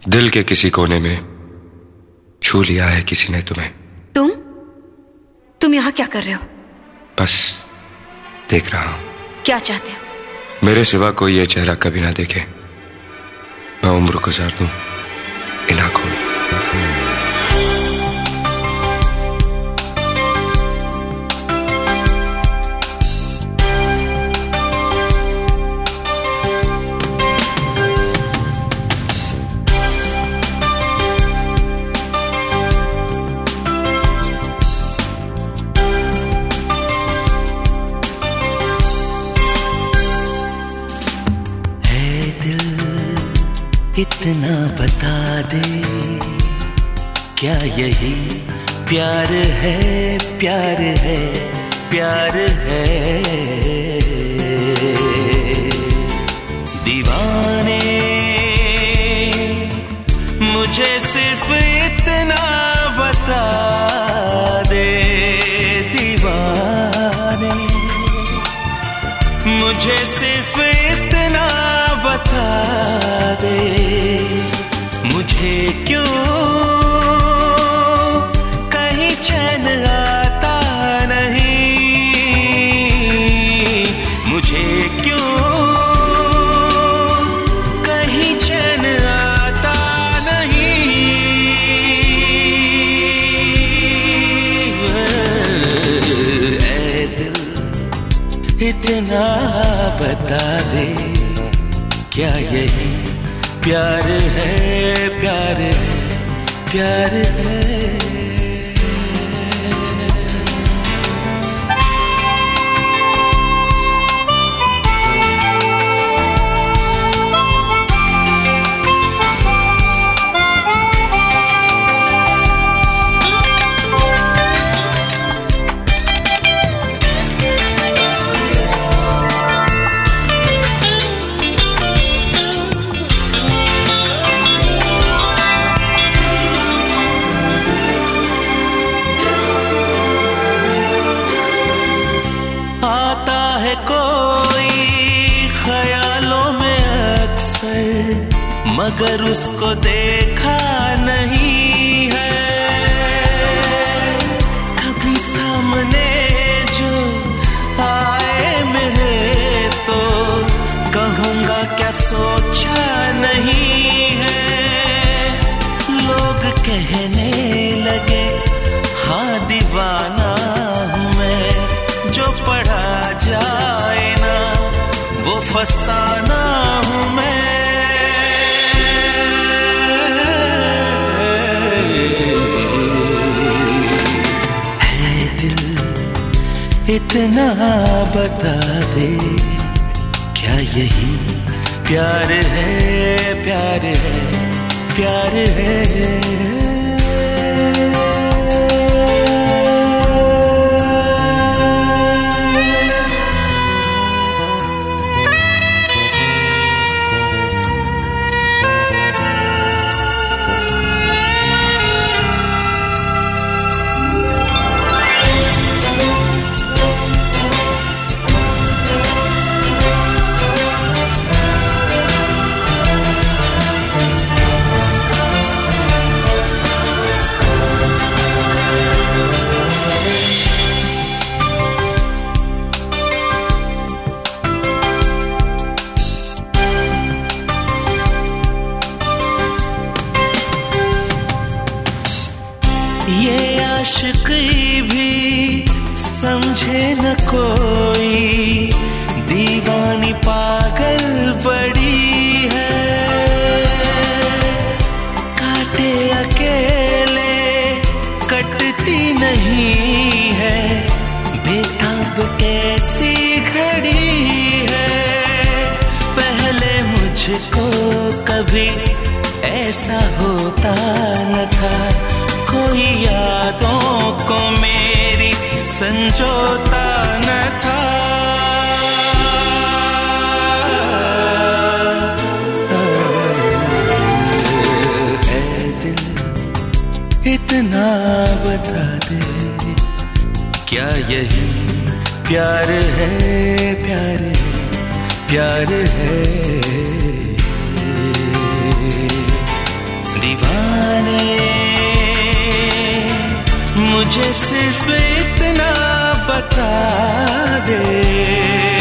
दिल के किसी कोने में छू लिया है किसी ने तुम्हें। तुम यहाँ क्या कर रहे हो? बस देख रहा हूं। क्या चाहते हो? मेरे सिवा कोई ये चेहरा कभी ना देखे, मैं उम्र गुजार दूं इन आंखों में। इतना बता दे, क्या यही प्यार है? प्यार है, प्यार है। दीवाने मुझे सिर्फ इतना बता दे, दीवाने मुझे सिर्फ इतना बता दे, मुझे क्यों कहीं चैन आता नहीं, मुझे क्यों कहीं चैन आता नहीं। ऐ दिल इतना बता दे, क्या यही प्यार है? प्यार है, प्यार है। मगर उसको देखा नहीं है कभी सामने, जो आए मेरे तो कहूँगा क्या सोचा नहीं है। लोग कहने लगे हाँ दीवाना हूँ मैं, जो पढ़ा जाए ना वो फसाना हूँ मैं। इतना बता दे, क्या यही प्यार है? प्यार है, प्यार है। ये आशिकी भी समझे न कोई, दीवानी पागल बड़ी है। काटे अकेले कटती नहीं है, बेताब कैसी घड़ी है। पहले मुझको कभी ऐसा होता न था, कोई यादों को मेरी संजोता न था। ऐ दिल इतना बता दे, क्या यही प्यार है? प्यार है, प्यार है। दीवाने, मुझे सिर्फ इतना बता दे।